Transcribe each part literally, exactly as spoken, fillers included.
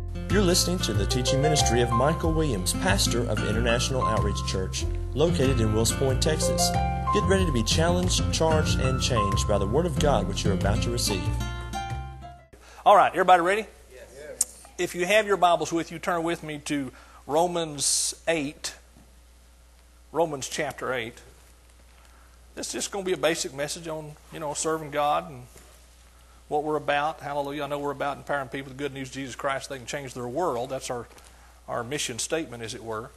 You're listening to the teaching ministry of Michael Williams, pastor of International Outreach Church, located in Wills Point, Texas. Get ready to be challenged, charged, and changed by the Word of God which you're about to receive. All right, everybody ready? Yes. If you have your Bibles with you, turn with me to Romans eight. Romans chapter eight. This is just going to be a basic message on, you know, serving God and what we're about. Hallelujah. I know we're about empowering people with the good news of Jesus Christ. They can change their world. That's our, our mission statement, as it were.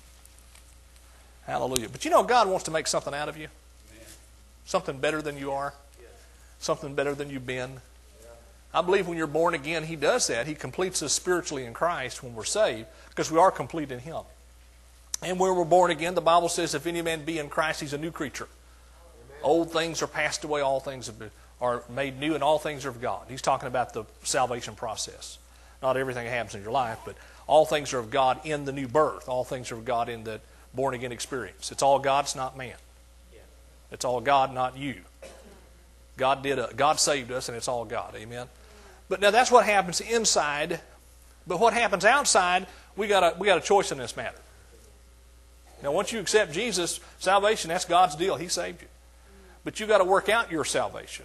Hallelujah. But you know, God wants to make something out of you. Amen. Something better than you are. Yes. Something better than you've been. Yeah. I believe when you're born again, He does that. He completes us spiritually in Christ when we're saved, because we are complete in Him. And when we're born again, the Bible says, if any man be in Christ, he's a new creature. Amen. Old things are passed away, all things have been are made new, and all things are of God. He's talking about the salvation process. Not everything that happens in your life, but all things are of God in the new birth. All things are of God in the born-again experience. It's all God, it's not man. It's all God, not you. God did a, God saved us, and it's all God. Amen? But now that's what happens inside. But what happens outside, we got a, we got a choice in this matter. Now once you accept Jesus, salvation, that's God's deal. He saved you. But you got to work out your salvation.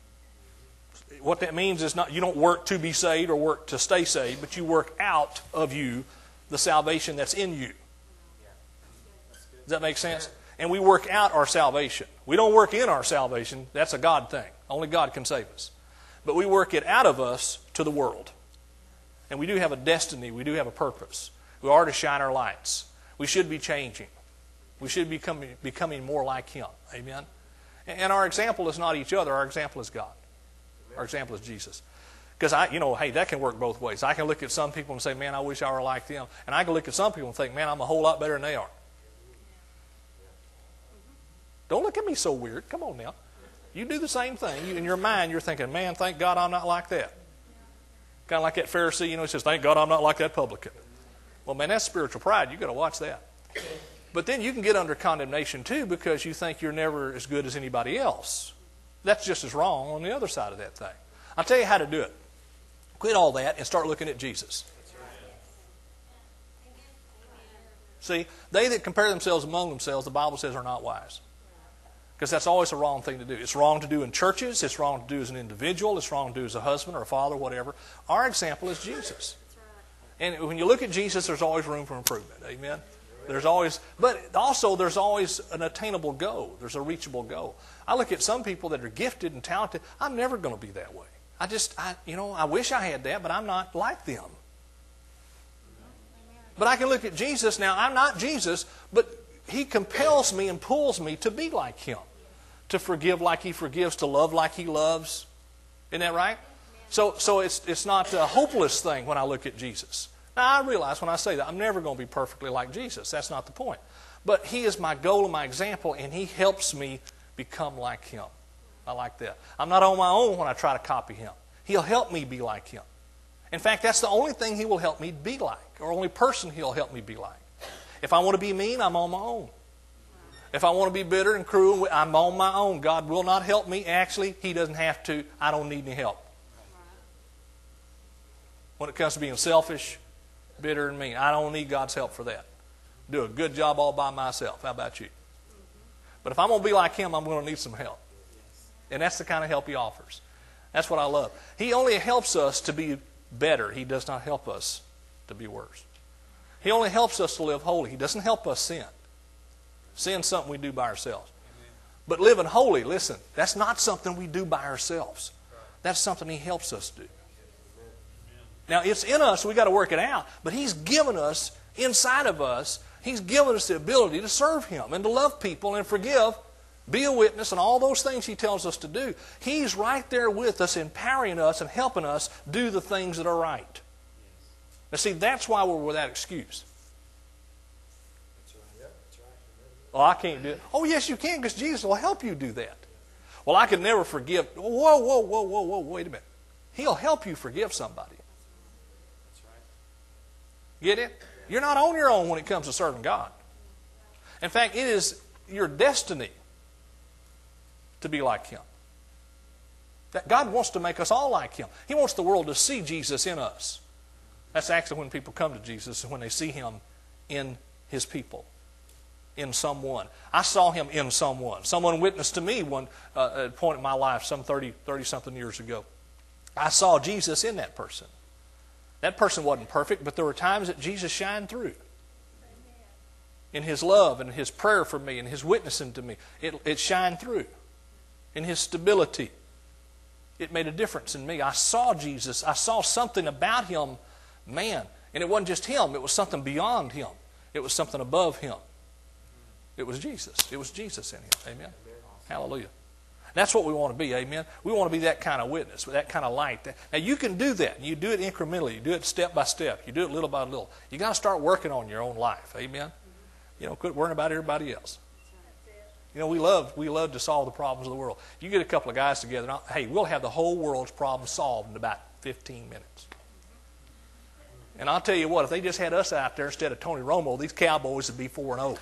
What that means is not you don't work to be saved or work to stay saved, but you work out of you the salvation that's in you. Does that make sense? And we work out our salvation. We don't work in our salvation. That's a God thing. Only God can save us. But we work it out of us to the world. And we do have a destiny. We do have a purpose. We are to shine our lights. We should be changing. We should be becoming, becoming more like Him. Amen? And our example is not each other. Our example is God. Our example is Jesus. Because, I, you know, hey, that can work both ways. I can look at some people and say, man, I wish I were like them. And I can look at some people and think, man, I'm a whole lot better than they are. Don't look at me so weird. Come on now. You do the same thing. You, in your mind, you're thinking, man, thank God I'm not like that. Kind of like that Pharisee, you know, he says, thank God I'm not like that publican. Well, man, that's spiritual pride. You've got to watch that. But then you can get under condemnation too because you think you're never as good as anybody else. That's just as wrong on the other side of that thing. I'll tell you how to do it. Quit all that and start looking at Jesus. See, they that compare themselves among themselves, the Bible says, are not wise. Because that's always a wrong thing to do. It's wrong to do in churches. It's wrong to do as an individual. It's wrong to do as a husband or a father, whatever. Our example is Jesus. And when you look at Jesus, there's always room for improvement. Amen? There's always, but also there's always an attainable goal. There's a reachable goal. I look at some people that are gifted and talented. I'm never going to be that way. I just, I, you know, I wish I had that, but I'm not like them. But I can look at Jesus now. I'm not Jesus, but He compels me and pulls me to be like Him, to forgive like He forgives, to love like He loves. Isn't that right? So, so it's it's not a hopeless thing when I look at Jesus. Now, I realize when I say that, I'm never going to be perfectly like Jesus. That's not the point. But He is my goal and my example, and He helps me become like Him. I like that. I'm not on my own when I try to copy Him. He'll help me be like Him. In fact, that's the only thing He will help me be like, or only person He'll help me be like. If I want to be mean, I'm on my own. If I want to be bitter and cruel, I'm on my own. God will not help me. Actually, He doesn't have to. I don't need any help. When it comes to being selfish, bitter, and mean, I don't need God's help for that. Do a good job all by myself. How about you? But if I'm going to be like Him, I'm going to need some help. And that's the kind of help He offers. That's what I love. He only helps us to be better. He does not help us to be worse. He only helps us to live holy. He doesn't help us sin. Sin's something we do by ourselves. But living holy, listen, that's not something we do by ourselves. That's something He helps us do. Now, it's in us, we've got to work it out, but He's given us, inside of us, He's given us the ability to serve Him and to love people and forgive, be a witness, and all those things He tells us to do. He's right there with us, empowering us and helping us do the things that are right. Now, see, that's why we're without excuse. Well, I can't do it. Oh, yes, you can, because Jesus will help you do that. Well, I could never forgive. Whoa, whoa, whoa, whoa, whoa, wait a minute. He'll help you forgive somebody. Get it? You're not on your own when it comes to serving God. In fact, it is your destiny to be like Him. That God wants to make us all like Him. He wants the world to see Jesus in us. That's actually when people come to Jesus, when they see him in his people, in someone. I saw him in someone. Someone witnessed to me one uh, at a point in my life, some thirty, thirty-something years ago. I saw Jesus in that person. That person wasn't perfect, but there were times that Jesus shined through. In his love and his prayer for me and his witnessing to me. It, it shined through. In his stability. It made a difference in me. I saw Jesus. I saw something about him, man. And it wasn't just him. It was something beyond him. It was something above him. It was Jesus. It was Jesus in him. Amen. Amen. Hallelujah. That's what we want to be. Amen. We want to be that kind of witness, that kind of light. Now you can do that. You do it incrementally. You do it step by step. You do it little by little. You got to start working on your own life. Amen. You know, quit worrying about everybody else. You know, we love we love to solve the problems of the world. You get a couple of guys together, and hey, we'll have the whole world's problems solved in about fifteen minutes. And I'll tell you what, if they just had us out there instead of Tony Romo, these Cowboys would be four and oh.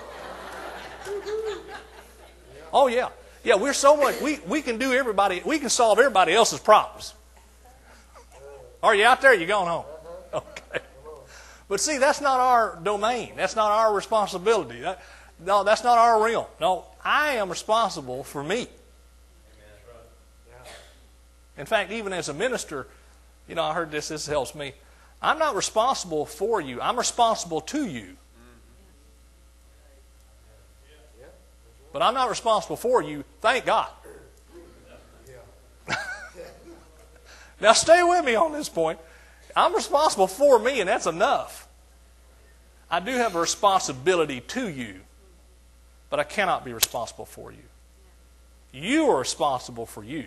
Oh, yeah. Yeah, we're so much, we, we can do everybody, we can solve everybody else's problems. Are you out there? You going home? Okay. But see, that's not our domain. That's not our responsibility. That, no, that's not our realm. No, I am responsible for me. In fact, even as a minister, you know, I heard this, this helps me. I'm not responsible for you. I'm responsible to you. But I'm not responsible for you, thank God. Now stay with me on this point. I'm responsible for me, and that's enough. I do have a responsibility to you, but I cannot be responsible for you. You are responsible for you.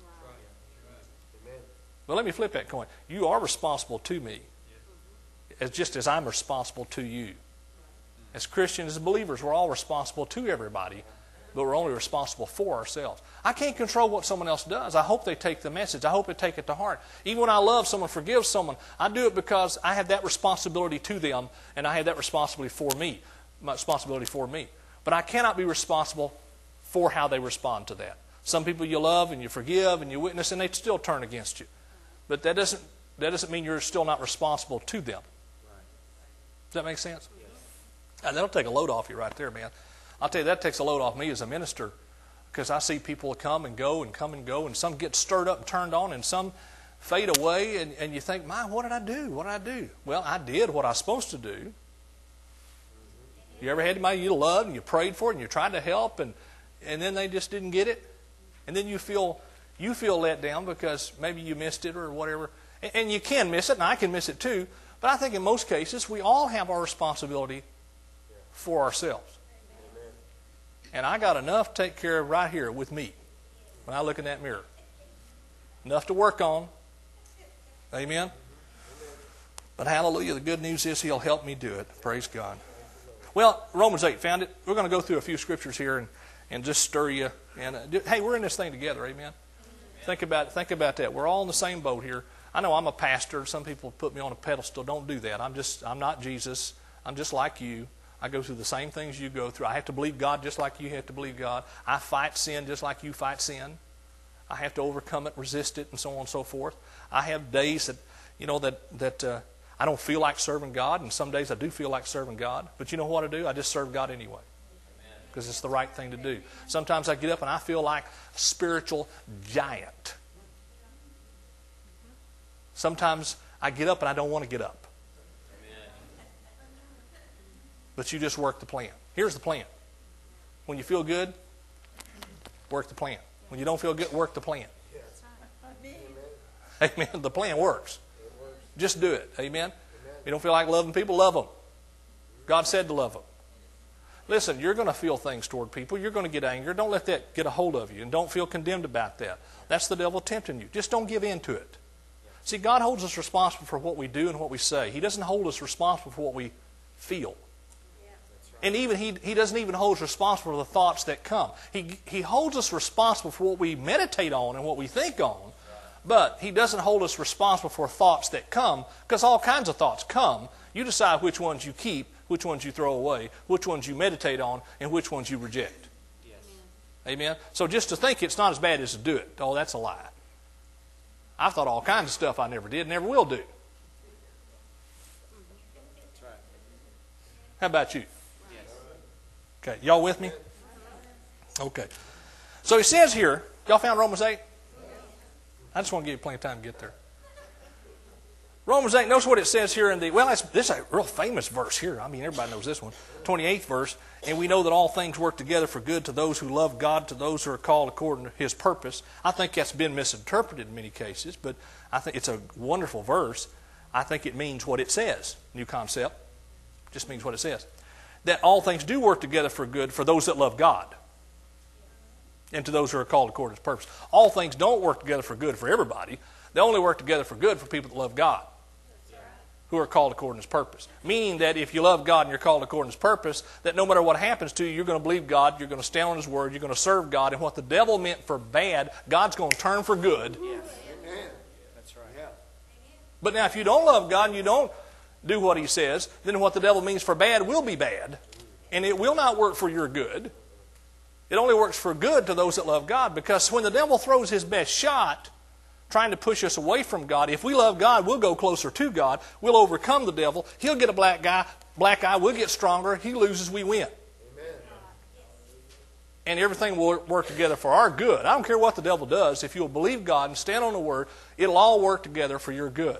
But let me flip that coin. You are responsible to me, as just as I'm responsible to you. As Christians, as believers, we're all responsible to everybody, but we're only responsible for ourselves. I can't control what someone else does. I hope they take the message. I hope they take it to heart. Even when I love someone, forgive someone, I do it because I have that responsibility to them, and I have that responsibility for me, my responsibility for me. But I cannot be responsible for how they respond to that. Some people you love and you forgive and you witness, and they still turn against you. But that doesn't that doesn't mean you're still not responsible to them. Does that make sense? And that'll take a load off you right there, man. I'll tell you, that takes a load off me as a minister, because I see people come and go and come and go, and some get stirred up and turned on, and some fade away, and, and you think, my, what did I do? What did I do? Well, I did what I was supposed to do. You ever had anybody you loved and you prayed for it and you tried to help, and, and then they just didn't get it? And then you feel you feel let down because maybe you missed it or whatever. And, and you can miss it, and I can miss it too. But I think in most cases, we all have our responsibility for ourselves. And I got enough to take care of right here with me when I look in that mirror. Enough to work on. Amen? But hallelujah, the good news is He'll help me do it. Praise God. Well, Romans eight, found it? We're going to go through a few scriptures here and, and just stir you. And uh, do, hey, we're in this thing together. Amen? Amen? Think about, think about that. We're all in the same boat here. I know I'm a pastor. Some people put me on a pedestal. Don't do that. I'm just, I'm not Jesus. I'm just like you. I go through the same things you go through. I have to believe God just like you have to believe God. I fight sin just like you fight sin. I have to overcome it, resist it, and so on and so forth. I have days that, you know, that, that uh, I don't feel like serving God, and some days I do feel like serving God. But you know what I do? I just serve God anyway, because it's the right thing to do. Sometimes I get up and I feel like a spiritual giant. Sometimes I get up and I don't want to get up. But you just work the plan. Here's the plan. When you feel good, work the plan. When you don't feel good, work the plan. Amen. The plan works. Just do it. Amen. You don't feel like loving people, love them. God said to love them. Listen, you're going to feel things toward people. You're going to get anger. Don't let that get a hold of you, and don't feel condemned about that. That's the devil tempting you. Just don't give in to it. See, God holds us responsible for what we do and what we say. He doesn't hold us responsible for what we feel. And even he, he doesn't even hold us responsible for the thoughts that come. He, he holds us responsible for what we meditate on and what we think on, but He doesn't hold us responsible for thoughts that come, because all kinds of thoughts come. You decide which ones you keep, which ones you throw away, which ones you meditate on, and which ones you reject. Yes. Amen? So just to think it's not as bad as to do it, oh, that's a lie. I've thought all kinds of stuff I never did, never will do. How about you? Okay, y'all with me? Okay. So he says here, y'all found Romans eight? I just want to give you plenty of time to get there. Romans eight, notice what it says here in the, well, that's, this is a real famous verse here. I mean, everybody knows this one. twenty-eighth verse. And we know that all things work together for good to those who love God, to those who are called according to His purpose. I think that's been misinterpreted in many cases, but I think it's a wonderful verse. I think it means what it says. New concept. Just means what it says. That all things do work together for good for those that love God, and to those who are called according to His purpose. All things don't work together for good for everybody. They only work together for good for people that love God, who are called according to His purpose. Meaning that if you love God and you're called according to His purpose, that no matter what happens to you, you're going to believe God, you're going to stand on His word, you're going to serve God, and what the devil meant for bad, God's going to turn for good. Yes. Amen. That's right. Yeah. But now if you don't love God and you don't do what He says, then what the devil means for bad will be bad, and it will not work for your good. It only works for good to those that love God, because when the devil throws his best shot, trying to push us away from God, if we love God, we'll go closer to God. We'll overcome the devil. He'll get a black guy, black eye. We'll get stronger. He loses, we win. Amen. And everything will work together for our good. I don't care what the devil does. If you'll believe God and stand on the word, it'll all work together for your good.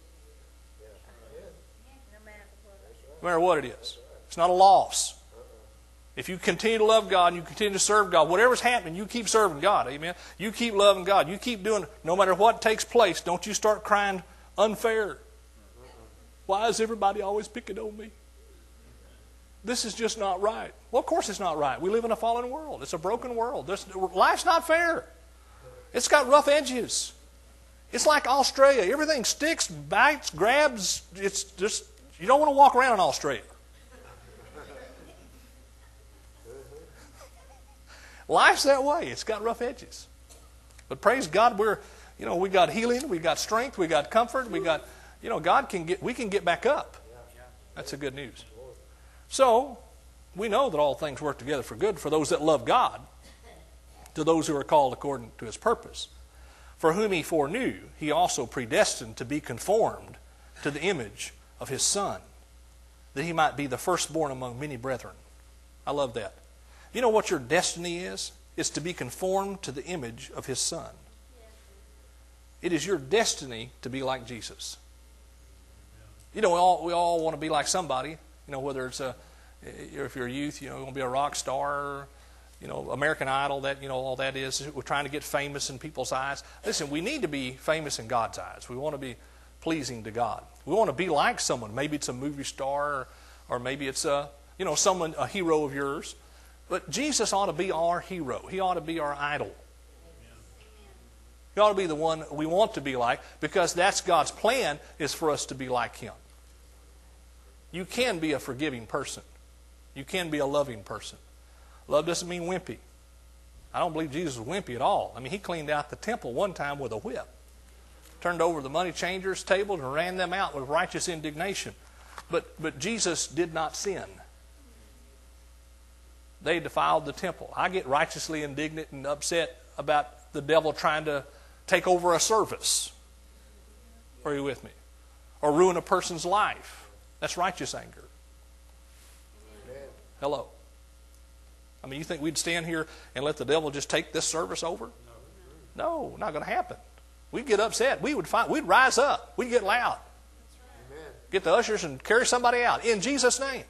No matter what it is. It's not a loss. If you continue to love God and you continue to serve God, whatever's happening, you keep serving God. Amen. You keep loving God. You keep doing it. No matter what takes place, don't you start crying unfair. Why is everybody always picking on me? This is just not right. Well, of course it's not right. We live in a fallen world. It's a broken world. There's, life's not fair. It's got rough edges. It's like Australia. Everything sticks, bites, grabs. It's just, you don't want to walk around in Australia. Life's that way. It's got rough edges. But praise God, we're, you know, we got healing, we got strength, we got comfort, we got, you know, God can get, we can get back up. That's the good news. So, we know that all things work together for good for those that love God, to those who are called according to His purpose. For whom He foreknew, He also predestined to be conformed to the image of His Son, that He might be the firstborn among many brethren. I love that. You know what your destiny is? It's to be conformed to the image of His Son. It is your destiny to be like Jesus. You know, we all, we all want to be like somebody. You know, whether it's a, if you're a youth, you know, you want to be a rock star, you know, American Idol, that, you know, all that is. We're trying to get famous in people's eyes. Listen, we need to be famous in God's eyes. We want to be pleasing to God. We want to be like someone. Maybe it's a movie star, or, or maybe it's a, you know, someone, a hero of yours. But Jesus ought to be our hero. He ought to be our idol. He ought to be the one we want to be like, because that's God's plan, is for us to be like Him. You can be a forgiving person. You can be a loving person. Love doesn't mean wimpy. I don't believe Jesus was wimpy at all. I mean, He cleaned out the temple one time with a whip. Turned over the money changers' tables and ran them out with righteous indignation. But, but Jesus did not sin. They defiled the temple. I get righteously indignant and upset about the devil trying to take over a service. Are you with me? Or ruin a person's life. That's righteous anger. Amen. Hello. I mean, you think we'd stand here and let the devil just take this service over? No, not going to happen. We'd get upset. We would fight. We'd rise up. We'd get loud. Amen. Get the ushers and carry somebody out in Jesus' name.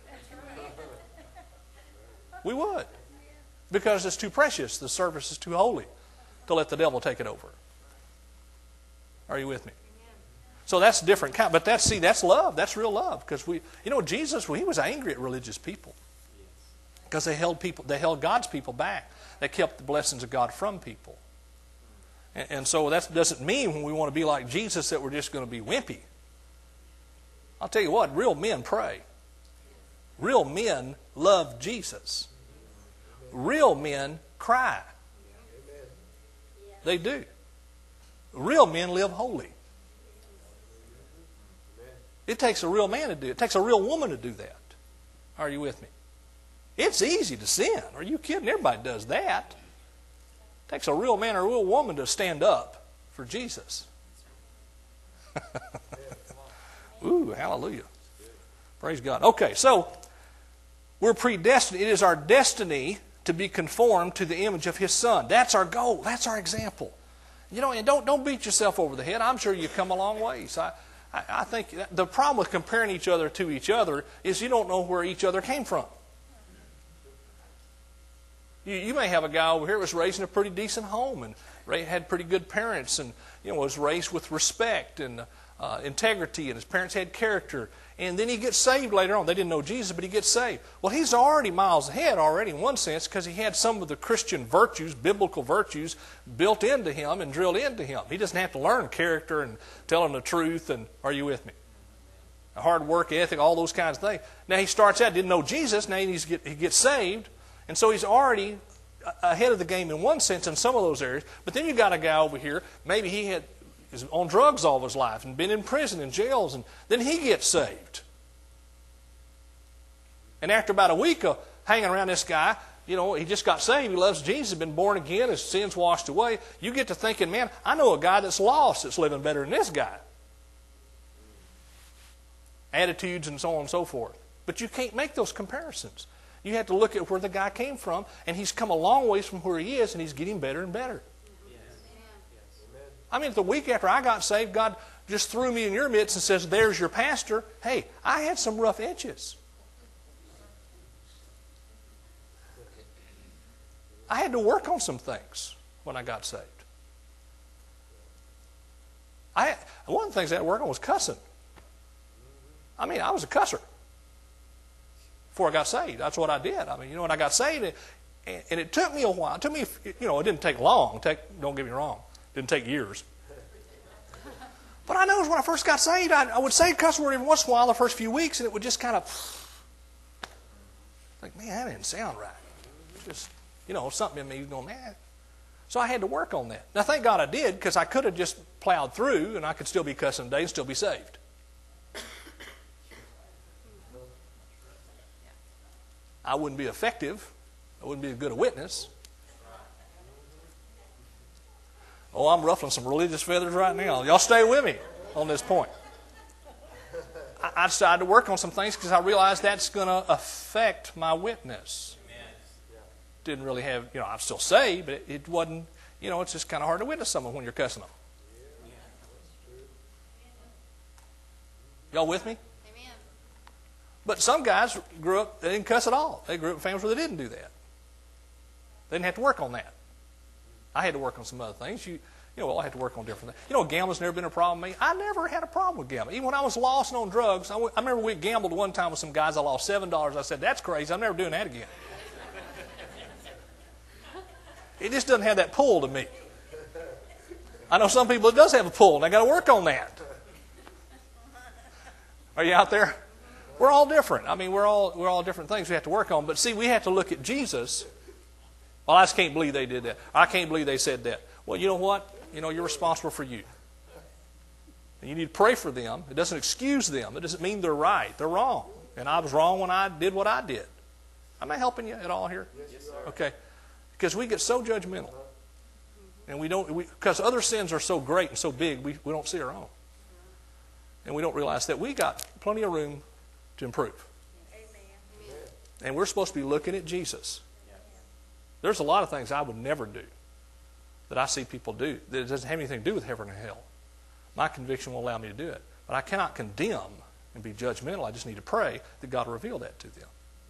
We would. Because it's too precious. The service is too holy to let the devil take it over. Are you with me? So that's different kind. But that's, see, that's love. That's real love. Because we, you know, Jesus, well, He was angry at religious people. Because they held people, they held God's people back. They kept the blessings of God from people. And, and so that doesn't mean when we want to be like Jesus that we're just going to be wimpy. I'll tell you what, real men pray. Real men love Jesus. Real men cry. They do. Real men live holy. It takes a real man to do it. It takes a real woman to do that. Are you with me? It's easy to sin. Are you kidding? Everybody does that. It takes a real man or a real woman to stand up for Jesus. Ooh, hallelujah. Praise God. Okay, so We're predestined. It is our destiny to be conformed to the image of His Son. That's our goal. That's our example. You know, and don't, don't beat yourself over the head. I'm sure you've come a long ways. I, I, I think the problem with comparing each other to each other is you don't know where each other came from. You, you may have a guy over here who was raised in a pretty decent home and had pretty good parents and, you know, was raised with respect and uh, integrity, and his parents had character. And then he gets saved later on. They didn't know Jesus, but he gets saved. Well, he's already miles ahead already in one sense because he had some of the Christian virtues, biblical virtues, built into him and drilled into him. He doesn't have to learn character and telling the truth. And are you with me? A hard work ethic, all those kinds of things. Now he starts out, didn't know Jesus. Now he, needs to get, he gets saved. And so he's already ahead of the game in one sense in some of those areas. But then you got a guy over here, maybe he had is on drugs all of his life and been in prison and jails, and then he gets saved. And after about a week of hanging around this guy, you know, he just got saved, he loves Jesus, been born again, his sins washed away. You get to thinking, man, I know a guy that's lost that's living better than this guy. Attitudes and so on and so forth. But you can't make those comparisons. You have to look at where the guy came from, and he's come a long ways from where he is, and he's getting better and better. I mean, the week after I got saved, God just threw me in your midst and says, there's your pastor. Hey, I had some rough edges. I had to work on some things when I got saved. I One of the things I had to work on was cussing. I mean, I was a cusser before I got saved. That's what I did. I mean, you know, when I got saved, and, and it took me a while. It took me, you know, it didn't take long. Take, don't get me wrong. Didn't take years. But I noticed when I first got saved, I, I would say a cuss word every once in a while the first few weeks, and it would just kind of, like, man, that didn't sound right. Just, you know, something in me was going, man. So I had to work on that. Now, thank God I did, because I could have just plowed through, and I could still be cussing today and still be saved. I wouldn't be effective. I wouldn't be as good a witness. Oh, I'm ruffling some religious feathers right now. Y'all stay with me on this point. I, I decided to work on some things because I realized that's going to affect my witness. Didn't really have, you know, I'm still saved, but it, it wasn't, you know, it's just kind of hard to witness someone when you're cussing them. Y'all with me? Amen. But some guys grew up, they didn't cuss at all. They grew up in families where they didn't do that. They didn't have to work on that. I had to work on some other things. You, you know, well, I had to work on different things. You know, gambling's never been a problem with me. I never had a problem with gambling. Even when I was lost and on drugs, I, w- I remember we gambled one time with some guys. I lost seven dollars. I said, that's crazy. I'm never doing that again. It just doesn't have that pull to me. I know some people it does have a pull, and I got to work on that. Are you out there? We're all different. I mean, we're all we're all different things we have to work on. But see, we have to look at Jesus. Well, I just can't believe they did that. I can't believe they said that. Well, you know what? You know, you're responsible for you. And you need to pray for them. It doesn't excuse them. It doesn't mean they're right. They're wrong. And I was wrong when I did what I did. Am I helping you at all here? Yes, sir. Okay. Because we get so judgmental. And we don't, because other sins are so great and so big, we, we don't see our own. And we don't realize that we got plenty of room to improve. Amen. And we're supposed to be looking at Jesus. There's a lot of things I would never do that I see people do that doesn't have anything to do with heaven and hell. My conviction will allow me to do it. But I cannot condemn and be judgmental. I just need to pray that God will reveal that to them.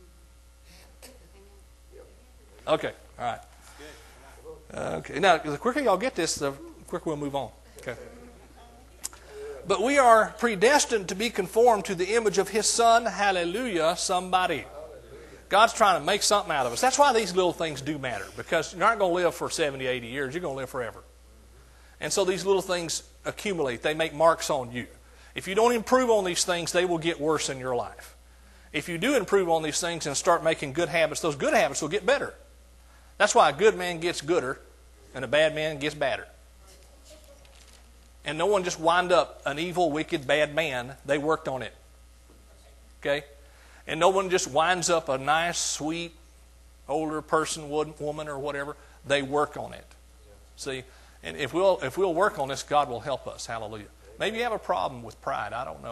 Okay, all right. Okay, now the quicker y'all get this, the quicker we'll move on. Okay. But we are predestined to be conformed to the image of His Son. Hallelujah, somebody. God's trying to make something out of us. That's why these little things do matter, because you're not going to live for seventy, eighty years. You're going to live forever. And so these little things accumulate. They make marks on you. If you don't improve on these things, they will get worse in your life. If you do improve on these things and start making good habits, those good habits will get better. That's why a good man gets gooder and a bad man gets badder. And no one just wind up an evil, wicked, bad man. They worked on it. Okay? And no one just winds up a nice, sweet, older person, woman, or whatever. They work on it. See? And if we'll if we'll work on this, God will help us. Hallelujah. Maybe you have a problem with pride. I don't know.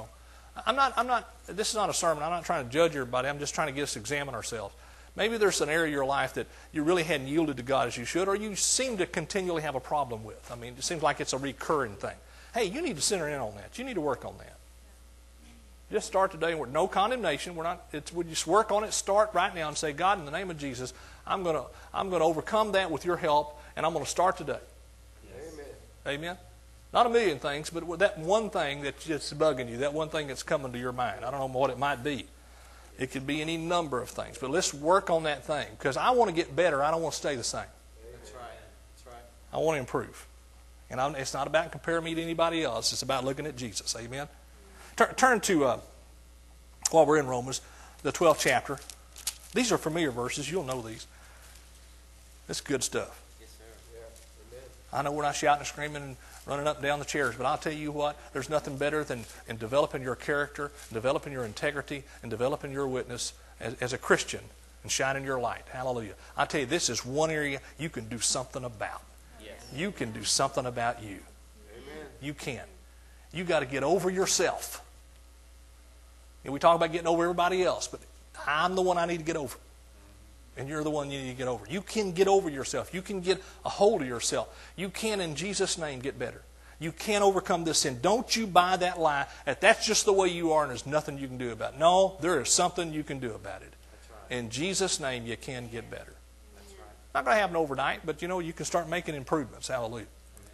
I'm not, I'm not, this is not a sermon. I'm not trying to judge everybody. I'm just trying to get us to examine ourselves. Maybe there's an area of your life that you really hadn't yielded to God as you should, or you seem to continually have a problem with. I mean, it seems like it's a recurring thing. Hey, you need to center in on that. You need to work on that. Just start today. We're no condemnation. We're not. It's, we just work on it. Start right now and say, God, in the name of Jesus, I'm going to I'm going to overcome that with your help, and I'm going to start today. Amen. Amen. Not a million things, but that one thing that's just bugging you, that one thing that's coming to your mind. I don't know what it might be. It could be any number of things, but let's work on that thing because I want to get better. I don't want to stay the same. That's right. That's right. I want to improve, and I'm, it's not about comparing me to anybody else. It's about looking at Jesus. Amen. Turn, turn to, uh, while we're in Romans, the twelfth chapter. These are familiar verses. You'll know these. It's good stuff. Yes, sir. Yeah. Amen. I know we're not shouting and screaming and running up and down the chairs, but I'll tell you what, there's nothing better than in developing your character, developing your integrity, and developing your witness as, as a Christian and shining your light. Hallelujah. I tell you, this is one area you can do something about. Yes. You can do something about you. Amen. You can. You got to get over yourself. And we talk about getting over everybody else, but I'm the one I need to get over. And you're the one you need to get over. You can get over yourself. You can get a hold of yourself. You can, in Jesus' name, get better. You can overcome this sin. Don't you buy that lie that that's just the way you are and there's nothing you can do about it. No, there is something you can do about it. That's right. In Jesus' name, you can get better. That's right. Not going to happen overnight, but you know, you can start making improvements. Hallelujah.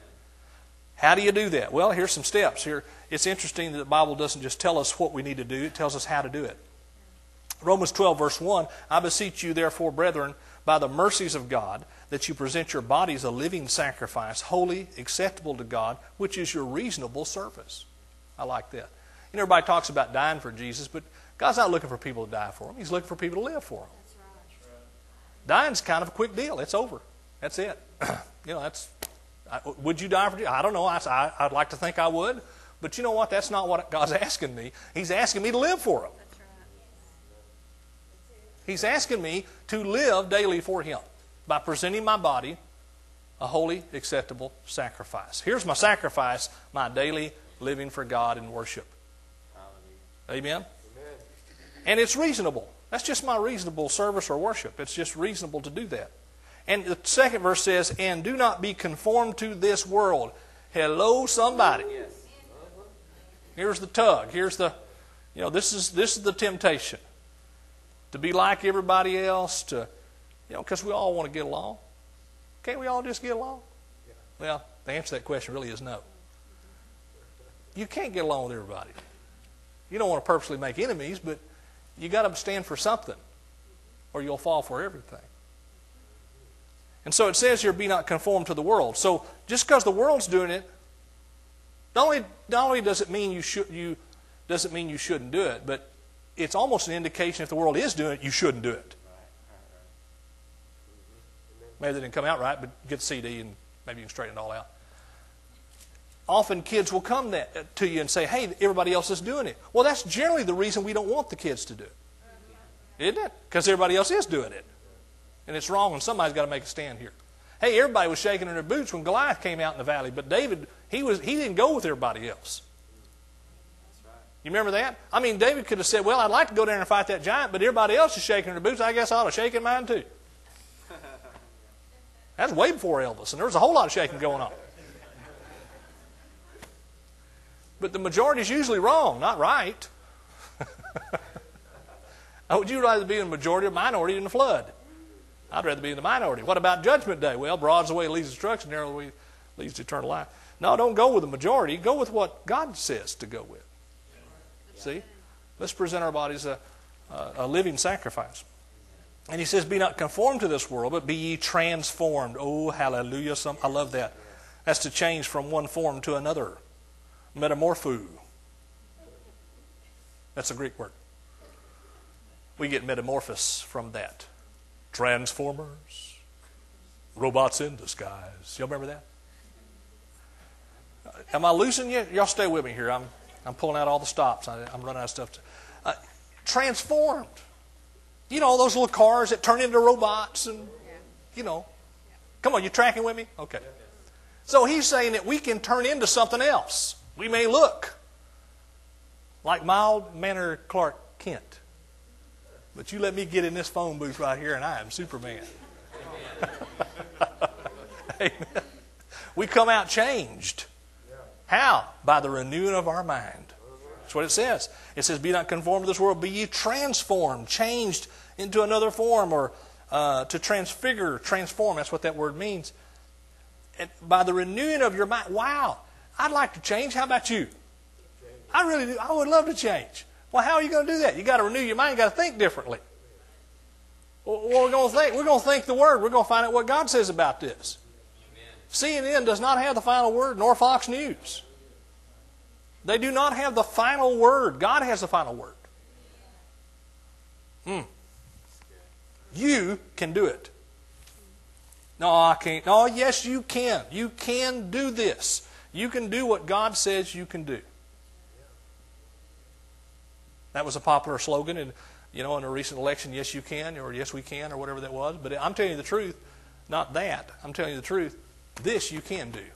How do you do that? Well, here's some steps. Here, it's interesting that the Bible doesn't just tell us what we need to do, it tells us how to do it. Romans twelve, verse one, I beseech you, therefore, brethren, by the mercies of God, that you present your bodies a living sacrifice, holy, acceptable to God, which is your reasonable service. I like that. You know, everybody talks about dying for Jesus, but God's not looking for people to die for Him. He's looking for people to live for Him. That's right. Dying's kind of a quick deal. It's over. That's it. You know, that's... I, would you die for Jesus? I don't know. I, I, I'd like to think I would. But you know what? That's not what God's asking me. He's asking me to live for Him. That's right. He's asking me to live daily for Him by presenting my body a holy, acceptable sacrifice. Here's my sacrifice, my daily living for God in worship. Hallelujah. Amen? Amen. And it's reasonable. That's just my reasonable service or worship. It's just reasonable to do that. And the second verse says, and do not be conformed to this world. Hello, somebody. Yes. Here's the tug. Here's the, you know, this is this is the temptation. To be like everybody else, to, you know, because we all want to get along. Can't we all just get along? Yeah. Well, the answer to that question really is no. You can't get along with everybody. You don't want to purposely make enemies, but you got to stand for something, or you'll fall for everything. And so it says here, be not conformed to the world. So just because the world's doing it, not only, not only does it mean you should, you doesn't mean you shouldn't do it, but it's almost an indication if the world is doing it, you shouldn't do it. Maybe they didn't come out right, but get the C D and maybe you can straighten it all out. Often kids will come that, to you and say, hey, everybody else is doing it. Well, that's generally the reason we don't want the kids to do it. Isn't it? Because everybody else is doing it. And it's wrong, and somebody's got to make a stand here. Hey, everybody was shaking in their boots when Goliath came out in the valley, but David, he was he didn't go with everybody else. That's right. You remember that? I mean, David could have said, well, I'd like to go down and fight that giant, but everybody else is shaking their boots. I guess I ought to shake in mine too. That's way before Elvis, and there was a whole lot of shaking going on. But the majority is usually wrong, not right. Would you rather be in the majority or minority in the flood? I'd rather be in the minority. What about Judgment Day? Well, broad's the way that leads to destruction, narrow the way leads to eternal life. No, don't go with the majority. Go with what God says to go with. See? Let's present our bodies a, a, a living sacrifice. And he says, be not conformed to this world, but be ye transformed. Oh, hallelujah. Some, I love that. That's to change from one form to another. Metamorpho. That's a Greek word. We get metamorphosis from that. Transformers. Robots in disguise. Y'all remember that? Am I losing you? Y'all stay with me here. I'm I'm pulling out all the stops. I, I'm running out of stuff. To, uh, transformed. You know, those little cars that turn into robots and, you know. Come on, you tracking with me? Okay. So he's saying that we can turn into something else. We may look like mild-mannered Clark Kent. But you let me get in this phone booth right here and I am Superman. Amen. We come out changed. How? By the renewing of our mind. That's what it says. It says, be not conformed to this world, be ye transformed, changed into another form, or uh, to transfigure, transform. That's what that word means. And by the renewing of your mind. Wow, I'd like to change. How about you? I really do. I would love to change. Well, how are you going to do that? You got to renew your mind. You got to think differently. Well, what we're going to think? We're going to think the Word. We're going to find out what God says about this. Amen. C N N does not have the final word, nor Fox News. They do not have the final word. God has the final word. Hmm. You can do it. No, I can't. No, yes, you can. You can do this. You can do what God says you can do. That was a popular slogan, and you know, in a recent election, yes, you can, or yes, we can, or whatever that was. But I'm telling you the truth, not that. I'm telling you the truth. This you can do.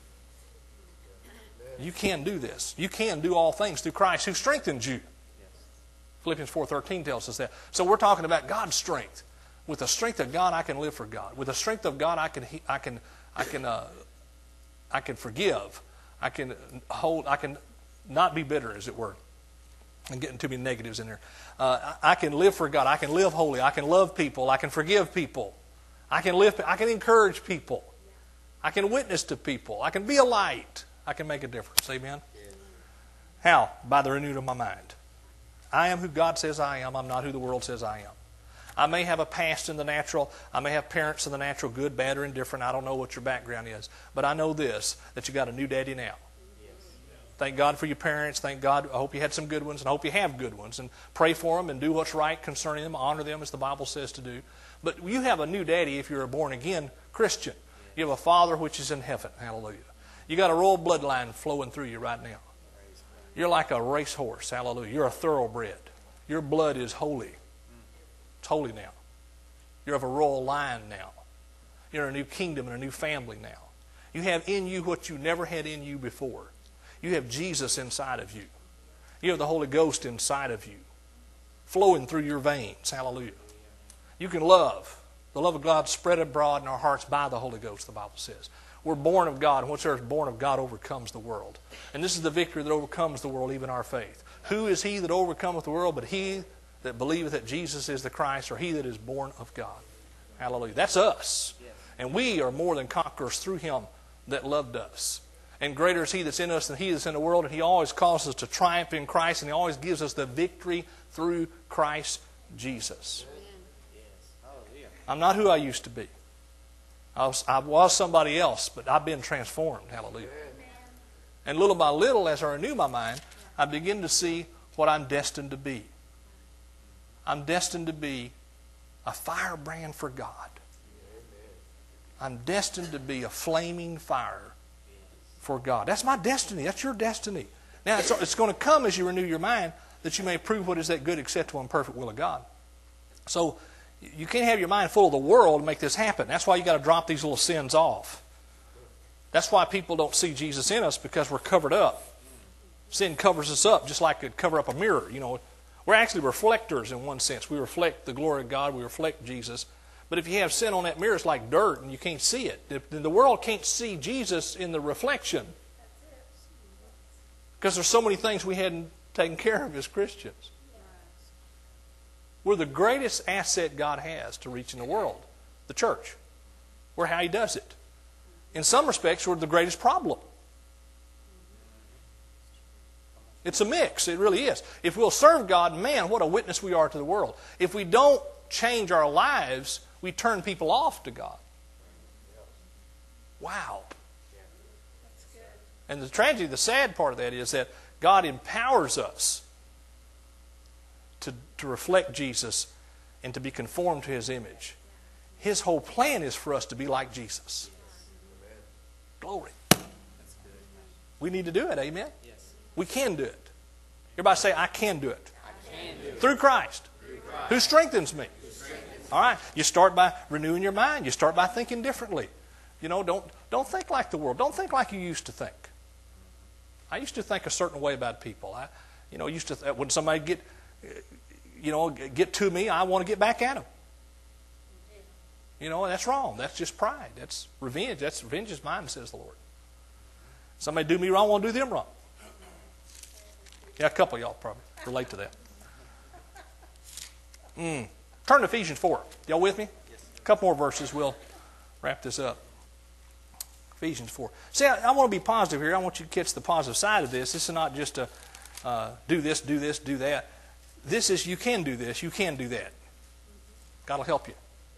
You can do this. You can do all things through Christ who strengthens you. Philippians four thirteen tells us that. So we're talking about God's strength. With the strength of God, I can live for God. With the strength of God, I can, I can, I can, uh, I can forgive. I can hold. I can not be bitter, as it were. I'm getting too many negatives in there. Uh, I can live for God. I can live holy. I can love people. I can forgive people. I can live. I can encourage people. I can witness to people. I can be a light. I can make a difference. Amen? How? By the renewing of my mind. I am who God says I am. I'm not who the world says I am. I may have a past in the natural. I may have parents in the natural, good, bad, or indifferent. I don't know what your background is. But I know this, that you got a new daddy now. Thank God for your parents. Thank God. I hope you had some good ones, and I hope you have good ones. And pray for them and do what's right concerning them. Honor them as the Bible says to do. But you have a new daddy if you're a born-again Christian. You have a Father which is in heaven. Hallelujah. You got a royal bloodline flowing through you right now. You're like a racehorse. Hallelujah. You're a thoroughbred. Your blood is holy. It's holy now. You're of a royal line now. You're a new kingdom and a new family now. You have in you what you never had in you before. You have Jesus inside of you. You have the Holy Ghost inside of you, flowing through your veins. Hallelujah. You can love. The love of God spread abroad in our hearts by the Holy Ghost, the Bible says. We're born of God, and whatsoever is born of God overcomes the world. And this is the victory that overcomes the world, even our faith. Who is he that overcometh the world but he that believeth that Jesus is the Christ, or he that is born of God? Hallelujah. That's us. And we are more than conquerors through him that loved us. And greater is he that's in us than he that's in the world. And he always causes us to triumph in Christ. And he always gives us the victory through Christ Jesus. I'm not who I used to be. I was, I was somebody else, but I've been transformed. Hallelujah. And little by little, as I renew my mind, I begin to see what I'm destined to be. I'm destined to be a firebrand for God. I'm destined to be a flaming fire for God. That's my destiny. That's your destiny. Now, it's, it's going to come as you renew your mind, that you may prove what is that good, acceptable, and perfect will of God. So, you can't have your mind full of the world to make this happen. That's why you got to drop these little sins off. That's why people don't see Jesus in us, because we're covered up. Sin covers us up just like it cover up a mirror. You know, we're actually reflectors in one sense. We reflect the glory of God. We reflect Jesus. But if you have sin on that mirror, it's like dirt and you can't see it. The world can't see Jesus in the reflection, because there's so many things we hadn't taken care of as Christians. We're the greatest asset God has to reach in the world, the church. We're how he does it. In some respects, we're the greatest problem. It's a mix. It really is. If we'll serve God, man, what a witness we are to the world. If we don't change our lives, we turn people off to God. Wow. And the tragedy, the sad part of that is that God empowers us to, to reflect Jesus and to be conformed to his image. His whole plan is for us to be like Jesus. Glory. We need to do it, amen? We can do it. Everybody say, I can do it. I can do it. Through Christ, Through Christ. Who strengthens me. Who strengthens All right. You start by renewing your mind. You start by thinking differently. You know, don't, don't think like the world. Don't think like you used to think. I used to think a certain way about people. I, You know, used to when somebody get, you know, get to me, I want to get back at them. You know, that's wrong. That's just pride. That's revenge. That's revenge is mine, says the Lord. Somebody do me wrong, I want to do them wrong. Yeah, a couple of y'all probably relate to that. Mm. Turn to Ephesians four. Y'all with me? Yes. A couple more verses. We'll wrap this up. Ephesians four. See, I, I want to be positive here. I want you to catch the positive side of this. This is not just a uh, do this, do this, do that. This is you can do this, you can do that. God will help you.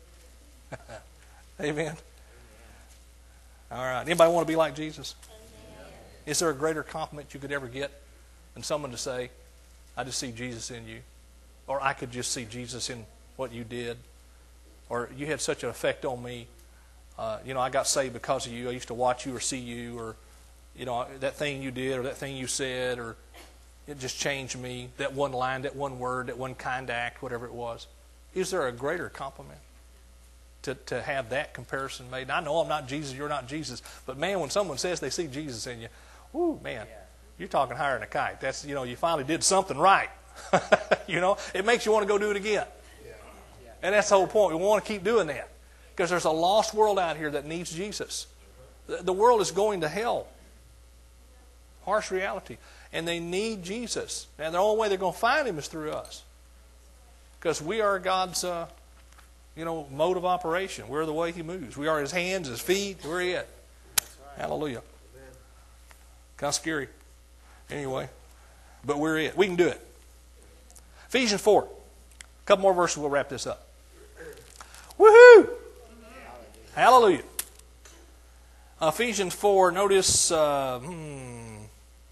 Amen. All right. Anybody want to be like Jesus? Amen. Is there a greater compliment you could ever get than someone to say, I just see Jesus in you? Or I could just see Jesus in what you did? Or you had such an effect on me. Uh, you know, I got saved because of you. I used to watch you or see you, or, you know, that thing you did or that thing you said, or it just changed me. That one line, that one word, that one kind act, whatever it was. Is there a greater compliment? To, to have that comparison made. I know I'm not Jesus, you're not Jesus, but man, when someone says they see Jesus in you, whoo, man, yeah. You're talking higher than a kite. That's, you know, you finally did something right. You know, it makes you want to go do it again. Yeah. Yeah. And that's the whole point. We want to keep doing that because there's a lost world out here that needs Jesus. The, the world is going to hell. Harsh reality. And they need Jesus. And the only way they're going to find Him is through us. Because we are God's... Uh, You know, mode of operation. We're the way He moves. We are His hands, His feet. We're it. Right. Hallelujah. Amen. Kind of scary. Anyway, but we're it. We can do it. Ephesians four. A couple more verses. We'll wrap this up. Woohoo! Hallelujah. Uh, Ephesians four. Notice. Uh, hmm,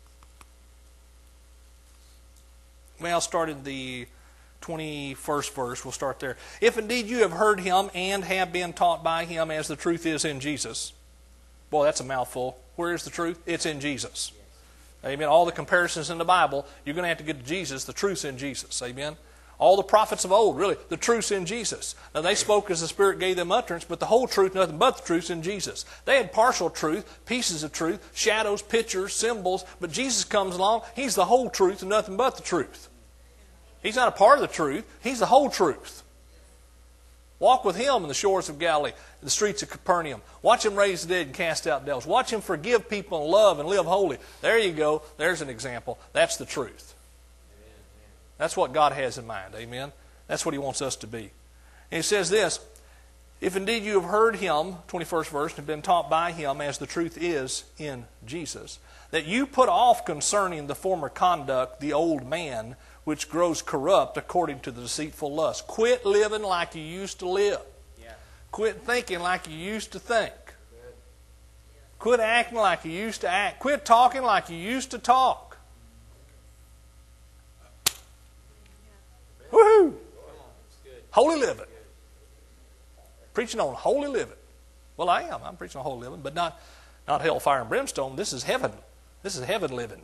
well, started the twenty-first verse. We'll start there. If indeed you have heard Him and have been taught by Him as the truth is in Jesus. Boy, that's a mouthful. Where is the truth? It's in Jesus. Amen. All the comparisons in the Bible, you're going to have to get to Jesus. The truth's in Jesus. Amen. All the prophets of old, really, the truth's in Jesus. Now, they spoke as the Spirit gave them utterance, but the whole truth, nothing but the truth's in Jesus. They had partial truth, pieces of truth, shadows, pictures, symbols, but Jesus comes along. He's the whole truth and nothing but the truth. He's not a part of the truth. He's the whole truth. Walk with Him in the shores of Galilee, in the streets of Capernaum. Watch Him raise the dead and cast out devils. Watch Him forgive people and love and live holy. There you go. There's an example. That's the truth. That's what God has in mind. Amen. That's what He wants us to be. And He says this, if indeed you have heard Him, twenty-first verse, and have been taught by Him as the truth is in Jesus, that you put off concerning the former conduct the old man, which grows corrupt according to the deceitful lust. Quit living like you used to live. Yeah. Quit thinking like you used to think. Good. Quit acting like you used to act. Quit talking like you used to talk. Woohoo! Holy living. Preaching on holy living. Well, I am. I'm preaching on holy living, but not, not hellfire and brimstone. This is heaven. This is heaven living.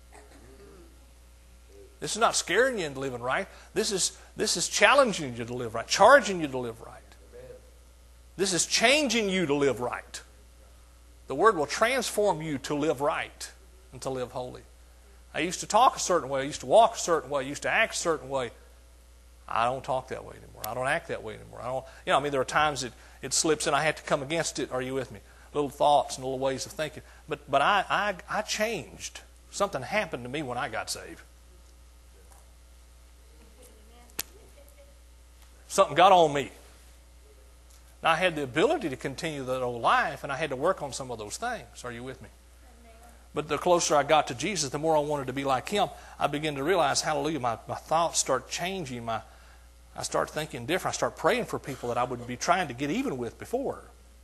This is not scaring you into living right. This is, this is challenging you to live right, charging you to live right. This is changing you to live right. The Word will transform you to live right and to live holy. I used to talk a certain way. I used to walk a certain way. I used to act a certain way. I don't talk that way anymore. I don't act that way anymore. I don't, you know, I mean, there are times it, it slips in. I have to come against it. Are you with me? Little thoughts and little ways of thinking. But, but I, I, I changed. Something happened to me when I got saved. Something got on me. Now, I had the ability to continue that old life, and I had to work on some of those things. Are you with me? But the closer I got to Jesus, the more I wanted to be like Him. I began to realize, hallelujah, my, my thoughts start changing. My, I start thinking different. I start praying for people that I would be trying to get even with before.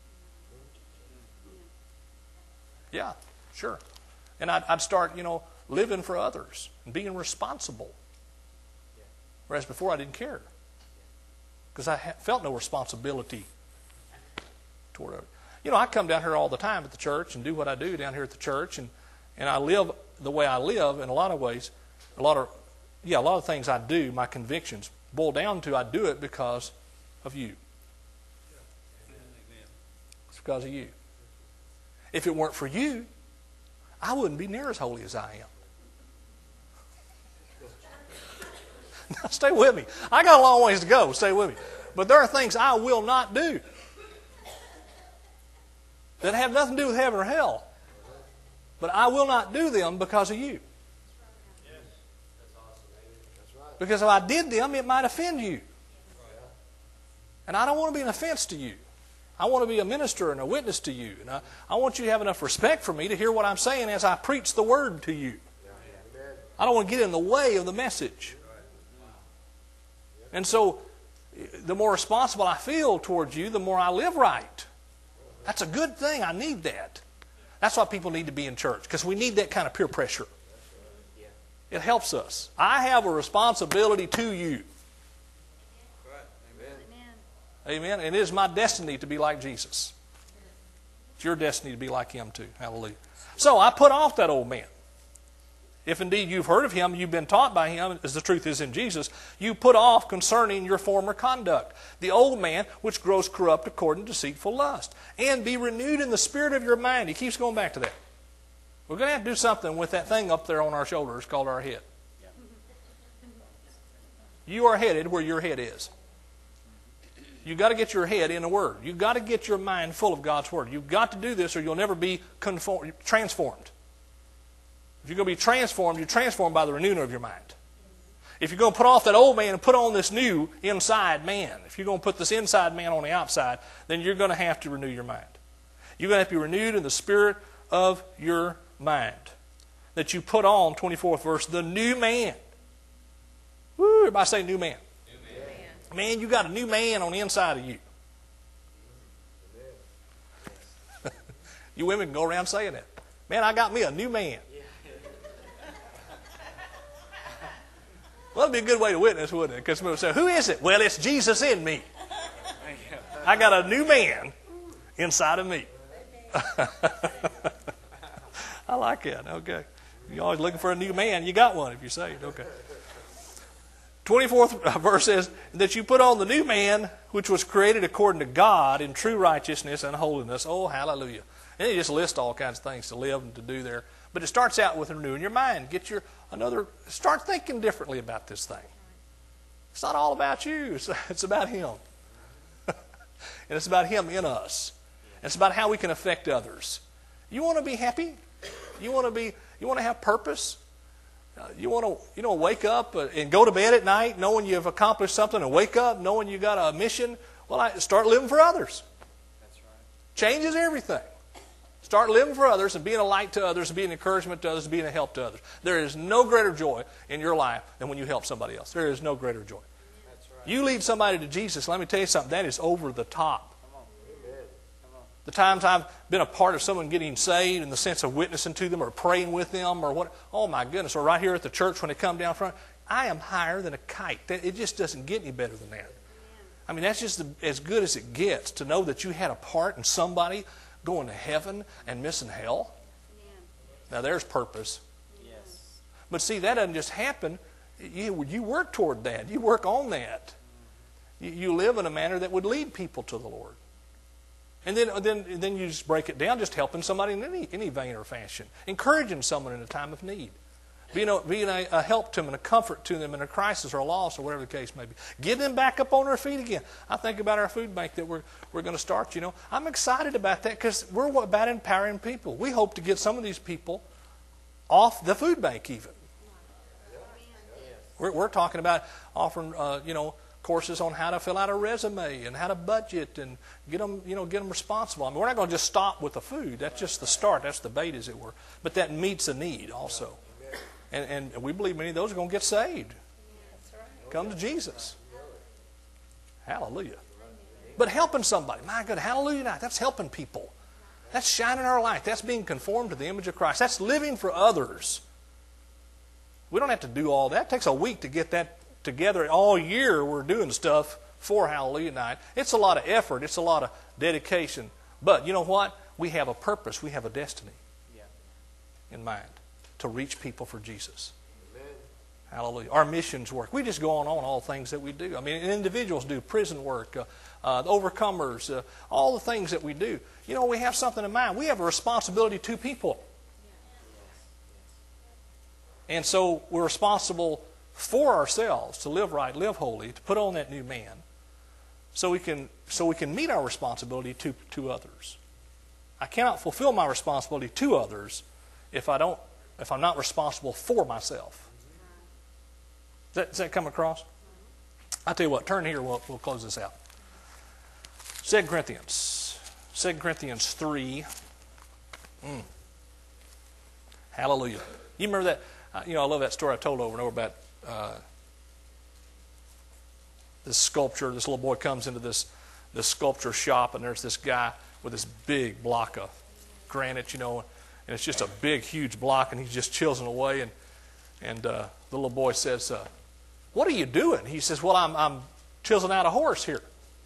Yeah, sure. And I'd, I'd start, you know, living for others and being responsible. Whereas before I didn't care. Because I felt no responsibility toward it. You know, I come down here all the time at the church and do what I do down here at the church, and, and I live the way I live in a lot of ways. A lot of, yeah, a lot of things I do, my convictions, boil down to I do it because of you. It's because of you. If it weren't for you, I wouldn't be near as holy as I am. Now, stay with me. I got a long ways to go. Stay with me. But there are things I will not do that have nothing to do with heaven or hell. But I will not do them because of you. Because if I did them, it might offend you. And I don't want to be an offense to you. I want to be a minister and a witness to you. And I, I want you to have enough respect for me to hear what I'm saying as I preach the word to you. I don't want to get in the way of the message. And so, the more responsible I feel towards you, the more I live right. That's a good thing. I need that. That's why people need to be in church, because we need that kind of peer pressure. It helps us. I have a responsibility to you. Amen. And it is my destiny to be like Jesus. It's your destiny to be like Him too. Hallelujah. So I put off that old man. If indeed you've heard of Him, you've been taught by Him, as the truth is in Jesus, you put off concerning your former conduct the old man which grows corrupt according to deceitful lust, and be renewed in the spirit of your mind. He keeps going back to that. We're going to have to do something with that thing up there on our shoulders called our head. You are headed where your head is. You've got to get your head in the Word. You've got to get your mind full of God's Word. You've got to do this or you'll never be conform, transformed. If you're going to be transformed, you're transformed by the renewing of your mind. If you're going to put off that old man and put on this new inside man, if you're going to put this inside man on the outside, then you're going to have to renew your mind. You're going to have to be renewed in the spirit of your mind. That you put on, twenty-fourth verse, the new man. Woo, everybody say new man. New man. Man, you got a new man on the inside of you. You women can go around saying that. Man, I got me a new man. Well, that'd be a good way to witness, wouldn't it? Because people say, who is it? Well, it's Jesus in me. I got a new man inside of me. I like that. Okay. You're always looking for a new man. You got one if you're saved. Okay. twenty-fourth verse says, that you put on the new man, which was created according to God in true righteousness and holiness. Oh, hallelujah. And he just lists all kinds of things to live and to do there. But it starts out with renewing your mind. Get your another. Start thinking differently about this thing. It's not all about you. It's, it's about Him. And it's about Him in us. And it's about how we can affect others. You want to be happy? You want to be? You want to have purpose? Uh, you want to, you know, wake up and go to bed at night knowing you've accomplished something, and wake up knowing you got a mission. Well, I start living for others. That's right. Changes everything. Start living for others and being a light to others, and being an encouragement to others, and being a help to others. There is no greater joy in your life than when you help somebody else. There is no greater joy. That's right. You lead somebody to Jesus, let me tell you something, that is over the top. Come on. Come on. The times I've been a part of someone getting saved in the sense of witnessing to them or praying with them or what, oh my goodness, or right here at the church when they come down front, I am higher than a kite. It just doesn't get any better than that. I mean, that's just as good as it gets to know that you had a part in somebody going to heaven and missing hell. Now there's purpose. Yes. But see, that doesn't just happen. You, you work toward that. You work on that. You, you live in a manner that would lead people to the Lord. And then, then, then you just break it down, just helping somebody in any, any vein or fashion. Encouraging someone in a time of need. Being, a, being a, a help to them and a comfort to them in a crisis or a loss or whatever the case may be. Get them back up on their feet again. I think about our food bank that we're, we're going to start, you know. I'm excited about that because we're about empowering people. We hope to get some of these people off the food bank even. We're, we're talking about offering, uh, you know, courses on how to fill out a resume and how to budget and get them, you know, get them responsible. I mean, we're not going to just stop with the food. That's just the start. That's the bait, as it were. But that meets a need also. And, and we believe many of those are going to get saved. Come to Jesus. Hallelujah. But helping somebody. My God, hallelujah night. That's helping people. That's shining our light. That's being conformed to the image of Christ. That's living for others. We don't have to do all that. It takes a week to get that together. All year we're doing stuff for Hallelujah Night. It's a lot of effort. It's a lot of dedication. But you know what? We have a purpose. We have a destiny in mind to reach people for Jesus. Amen. Hallelujah. Our missions work. We just go on on all things that we do. I mean, individuals do prison work, uh, uh, the overcomers, uh, all the things that we do. You know, we have something in mind. We have a responsibility to people. And so we're responsible for ourselves to live right, live holy, to put on that new man, so we can so we can meet our responsibility to, to others. I cannot fulfill my responsibility to others if I don't if I'm not responsible for myself. Does that, does that come across? I'll tell you what, turn here, we'll, we'll close this out. Second Corinthians. Second Corinthians three. Mm. Hallelujah. You remember that? Uh, you know, I love that story I told over and over about uh, this sculpture. This little boy comes into this, this sculpture shop, and there's this guy with this big block of granite, you know, and it's just a big, huge block, and he's just chiseling away. And, and uh, the little boy says, uh, what are you doing? He says, well, I'm, I'm chiseling out a horse here.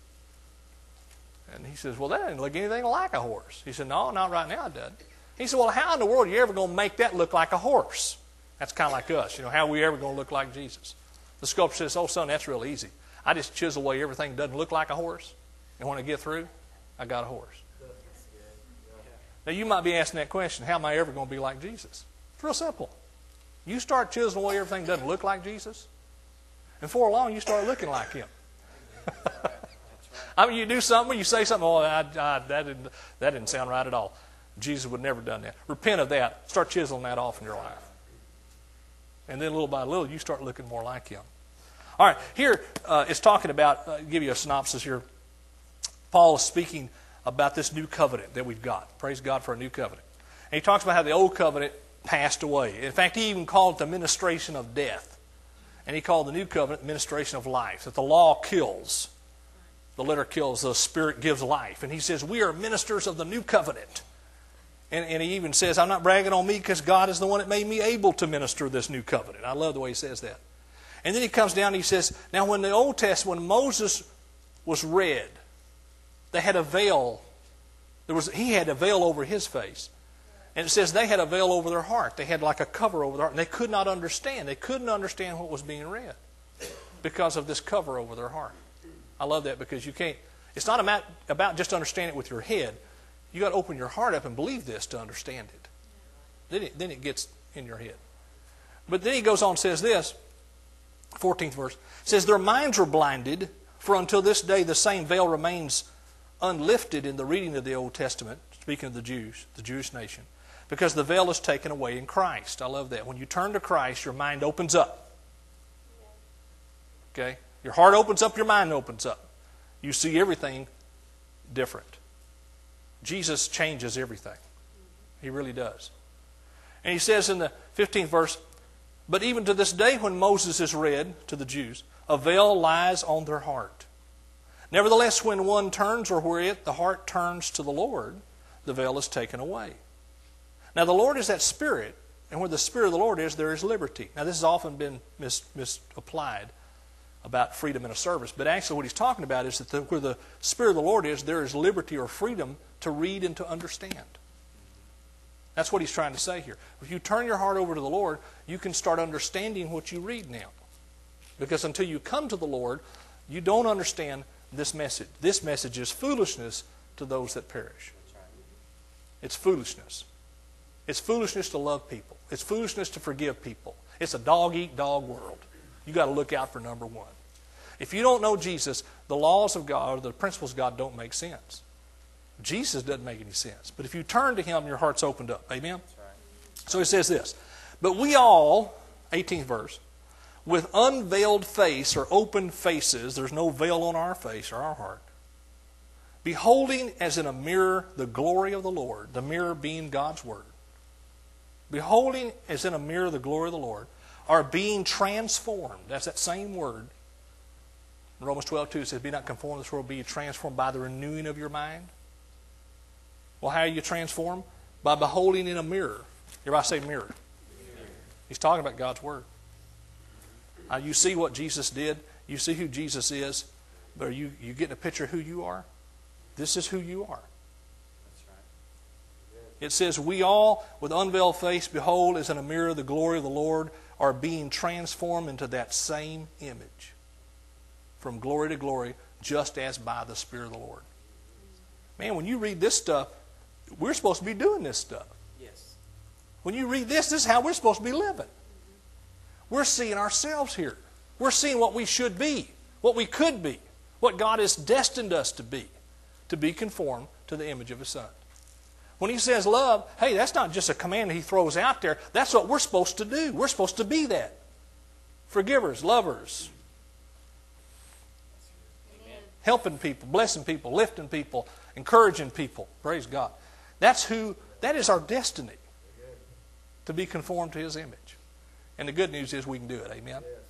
And he says, well, that doesn't look anything like a horse. He said, no, not right now it doesn't. He said, well, how in the world are you ever going to make that look like a horse? That's kind of like us. You know, how are we ever going to look like Jesus? The sculptor says, oh, son, that's real easy. I just chisel away everything that doesn't look like a horse, and when I get through, I got a horse. Now, you might be asking that question, how am I ever going to be like Jesus? It's real simple. You start chiseling away everything that doesn't look like Jesus, and before long, you start looking like him. I mean, you do something, you say something, oh, I, I, that, didn't, that didn't sound right at all. Jesus would never have done that. Repent of that. Start chiseling that off in your life. And then little by little, you start looking more like him. All right, here uh, it's talking about, uh, give you a synopsis here. Paul is speaking about this new covenant that we've got. Praise God for a new covenant. And he talks about how the old covenant passed away. In fact, he even called it the ministration of death. And he called the new covenant ministration of life, that the law kills. The letter kills, the Spirit gives life. And he says, we are ministers of the new covenant. And, and he even says, I'm not bragging on me because God is the one that made me able to minister this new covenant. I love the way he says that. And then he comes down and he says, now when the Old Testament, when Moses was read, they had a veil. There was, he had a veil over his face. And it says they had a veil over their heart. They had like a cover over their heart. And they could not understand. They couldn't understand what was being read because of this cover over their heart. I love that because you can't, it's not about, about just understanding it with your head. You got to open your heart up and believe this to understand it. Then it, then it gets in your head. But then he goes on and says this, fourteenth verse, says, their minds were blinded, for until this day the same veil remains unlifted in the reading of the Old Testament, speaking of the Jews, the Jewish nation, because the veil is taken away in Christ. I love that. When you turn to Christ, your mind opens up. Okay? Your heart opens up, your mind opens up. You see everything different. Jesus changes everything. He really does. And he says in the fifteenth verse, but even to this day when Moses is read to the Jews, a veil lies on their heart. Nevertheless, when one turns, or where it, the heart turns to the Lord, the veil is taken away. Now the Lord is that Spirit, and where the Spirit of the Lord is, there is liberty. Now this has often been mis- misapplied about freedom in a service, but actually what he's talking about is that the, where the Spirit of the Lord is, there is liberty or freedom to read and to understand. That's what he's trying to say here. If you turn your heart over to the Lord, you can start understanding what you read now. Because until you come to the Lord, you don't understand this message. This message is foolishness to those that perish. It's foolishness. It's foolishness to love people. It's foolishness to forgive people. It's a dog-eat-dog world. You've got to look out for number one. If you don't know Jesus, the laws of God or the principles of God don't make sense. Jesus doesn't make any sense. But if you turn to Him, your heart's opened up. Amen? That's right. So it says this, but we all, eighteenth verse, with unveiled face or open faces, there's no veil on our face or our heart, beholding as in a mirror the glory of the Lord, the mirror being God's Word, beholding as in a mirror the glory of the Lord, are being transformed. That's that same word. In Romans twelve two says, be not conformed to this world, be transformed by the renewing of your mind. Well, how are you transformed? By beholding in a mirror. Everybody say mirror. He's talking about God's Word. Uh, you see what Jesus did. You see who Jesus is. But are you, you getting a picture of who you are? This is who you are. That's right. It says, we all, with unveiled face, behold as in a mirror the glory of the Lord, are being transformed into that same image. From glory to glory, just as by the Spirit of the Lord. Man, when you read this stuff, we're supposed to be doing this stuff. Yes. When you read this, this is how we're supposed to be living. We're seeing ourselves here. We're seeing what we should be, what we could be, what God has destined us to be, to be conformed to the image of His Son. When He says love, hey, that's not just a command He throws out there. That's what we're supposed to do. We're supposed to be that. Forgivers, lovers. Amen. Helping people, blessing people, lifting people, encouraging people. Praise God. That's who, that is our destiny. To be conformed to His image. And the good news is we can do it. Amen.